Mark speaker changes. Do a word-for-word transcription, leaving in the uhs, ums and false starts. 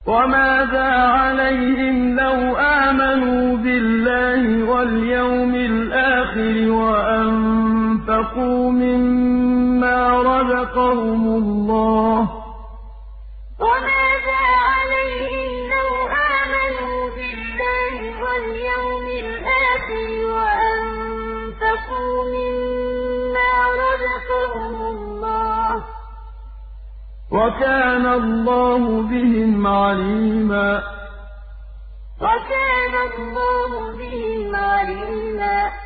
Speaker 1: وَمَاذَا عَلَيْهِمْ لَوْ آمَنُوا بِاللَّهِ وَالْيَوْمِ الْآخِرِ وَأَنفَقُوا مِمَّا رَزَقَهُمُ اللَّهُ ۚ
Speaker 2: وَمَاذَا عَلَيْهِمْ لَوْ آمَنُوا بِاللَّهِ وَالْيَوْمِ الْآخِرِ وَأَنفَقُوا مِمَّا رَزَقَهُمُ اللَّهُ ۚ
Speaker 1: وَكَانَ اللَّهُ بِهِمْ عَلِيمًا
Speaker 2: وَكَانَ اللَّهُ بِهِمْ عَلِيمًا